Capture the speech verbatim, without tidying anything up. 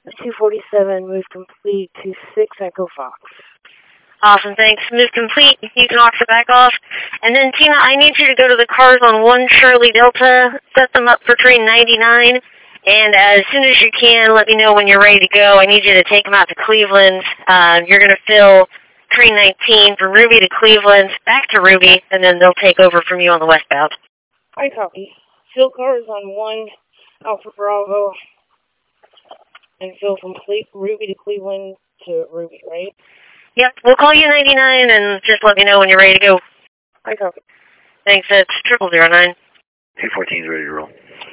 two forty-seven, move complete to six Echo Fox. Awesome, thanks. Move complete. You can off the back off. And then, Tina, I need you to go to the cars on one Shirley Delta, set them up for train ninety-nine, and as soon as you can, let me know when you're ready to go. I need you to take them out to Cleveland. Uh, you're going to fill train nineteen from Ruby to Cleveland, back to Ruby, and then they'll take over from you on the westbound. I copy. Fill cars on one Alpha Bravo, and fill complete Ruby to Cleveland to Ruby, right? Yep, we'll call you ninety-nine and just let me know when you're ready to go. I copy. Thanks, it's triple zero nine. two fourteen is ready to roll.